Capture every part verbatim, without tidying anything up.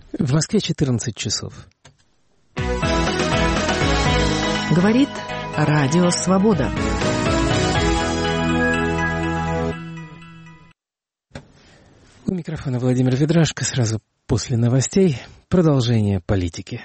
В Москве четырнадцать часов. Говорит Радио Свобода. У микрофона Владимир Ведрашко. Сразу после новостей продолжение политики.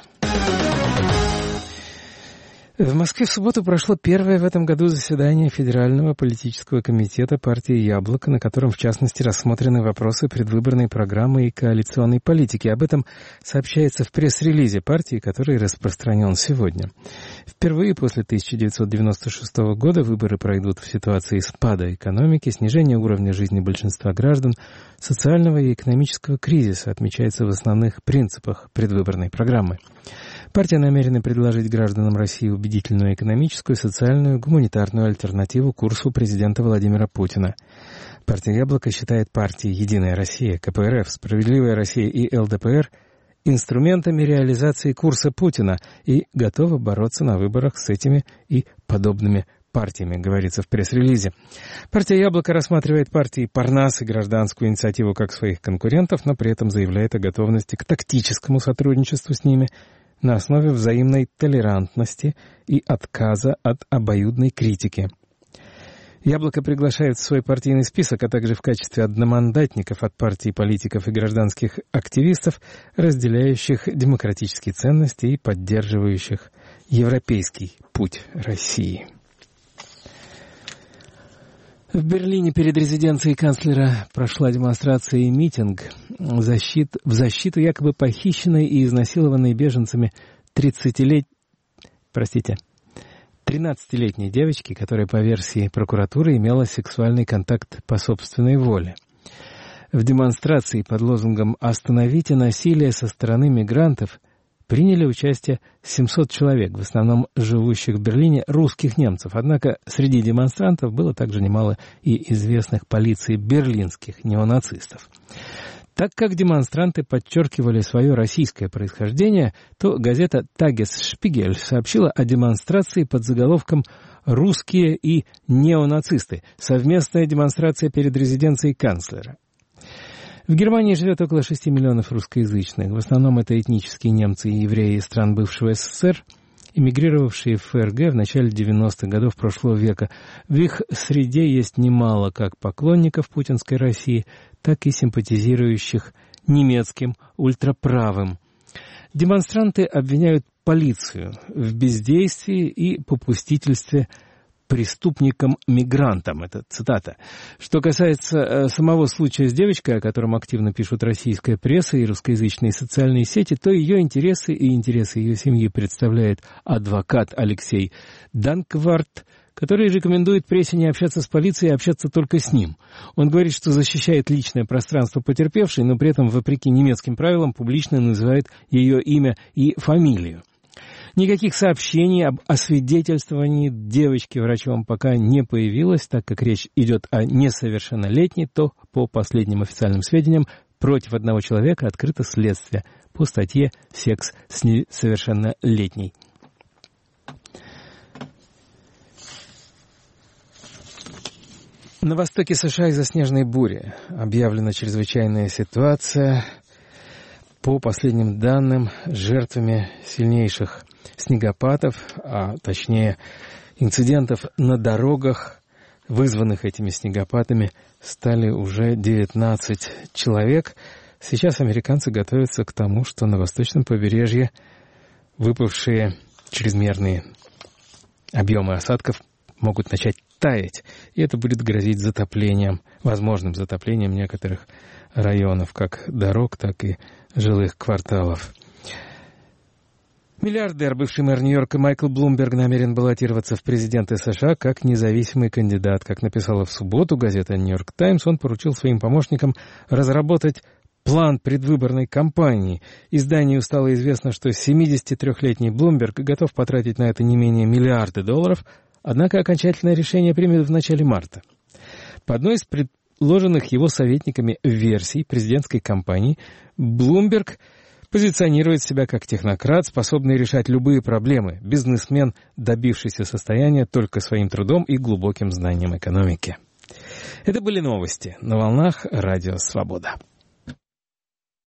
В Москве в субботу прошло первое в этом году заседание Федерального политического комитета партии «Яблоко», на котором, в частности, рассмотрены вопросы предвыборной программы и коалиционной политики. Об этом сообщается в пресс-релизе партии, который распространен сегодня. Впервые после тысяча девятьсот девяносто шестого года выборы пройдут в ситуации спада экономики, снижения уровня жизни большинства граждан, социального и экономического кризиса, отмечается в основных принципах предвыборной программы. Партия намерена предложить гражданам России убедительную экономическую, социальную, гуманитарную альтернативу курсу президента Владимира Путина. Партия «Яблоко» считает партии «Единая Россия», ка пэ эр эф, «Справедливая Россия» и эл дэ пэ эр инструментами реализации курса Путина и готова бороться на выборах с этими и подобными партиями, говорится в пресс-релизе. Партия «Яблоко» рассматривает партии «Парнас» и «Гражданскую инициативу» как своих конкурентов, но при этом заявляет о готовности к тактическому сотрудничеству с ними на основе взаимной толерантности и отказа от обоюдной критики. «Яблоко» приглашает в свой партийный список, а также в качестве одномандатников от партий политиков и гражданских активистов, разделяющих демократические ценности и поддерживающих европейский путь России. В Берлине перед резиденцией канцлера прошла демонстрация и митинг в защиту, в защиту якобы похищенной и изнасилованной беженцами тридцатилетней, простите, тринадцатилетней девочки, которая, по версии прокуратуры, имела сексуальный контакт по собственной воле. В демонстрации под лозунгом «Остановите насилие со стороны мигрантов» приняли участие семьсот человек, в основном живущих в Берлине русских немцев. Однако среди демонстрантов было также немало и известных полиции берлинских неонацистов. Так как демонстранты подчеркивали свое российское происхождение, то газета «Тагес-Шпигель» сообщила о демонстрации под заголовком «Русские и неонацисты. Совместная демонстрация перед резиденцией канцлера». В Германии живет около шести миллионов русскоязычных. В основном это этнические немцы и евреи из стран бывшего эс эс эс эр, эмигрировавшие в эф эр гэ в начале девяностых годов прошлого века. В их среде есть немало как поклонников путинской России, так и симпатизирующих немецким ультраправым. Демонстранты обвиняют полицию в бездействии и попустительстве преступникам-мигрантам. Это цитата. Что касается э, самого случая с девочкой, о котором активно пишут российская пресса и русскоязычные социальные сети, то ее интересы и интересы ее семьи представляет адвокат Алексей Данкварт, который рекомендует прессе не общаться с полицией, а общаться только с ним. Он говорит, что защищает личное пространство потерпевшей, но при этом, вопреки немецким правилам, публично называет ее имя и фамилию. Никаких сообщений об освидетельствовании девочки врачом пока не появилось, так как речь идет о несовершеннолетней, то, по последним официальным сведениям, против одного человека открыто следствие по статье «Секс с несовершеннолетней». На востоке США из-за снежной бури объявлена чрезвычайная ситуация. По последним данным, жертвами сильнейших снегопадов, а точнее инцидентов на дорогах, вызванных этими снегопадами, стали уже девятнадцать человек. Сейчас американцы готовятся к тому, что на восточном побережье выпавшие чрезмерные объемы осадков могут начать таять, и это будет грозить затоплением, возможным затоплением некоторых районов, как дорог, так и жилых кварталов. Миллиардер, бывший мэр Нью-Йорка Майкл Блумберг намерен баллотироваться в президенты США как независимый кандидат. Как написала в субботу газета «Нью-Йорк Таймс», он поручил своим помощникам разработать план предвыборной кампании. Изданию стало известно, что семидесятитрёхлетний Блумберг готов потратить на это не менее миллиарды долларов, однако окончательное решение примет в начале марта. По одной из предложенных его советниками версий президентской кампании, Блумберг позиционирует себя как технократ, способный решать любые проблемы, бизнесмен, добившийся состояния только своим трудом и глубоким знанием экономики. Это были новости на волнах Радио Свобода.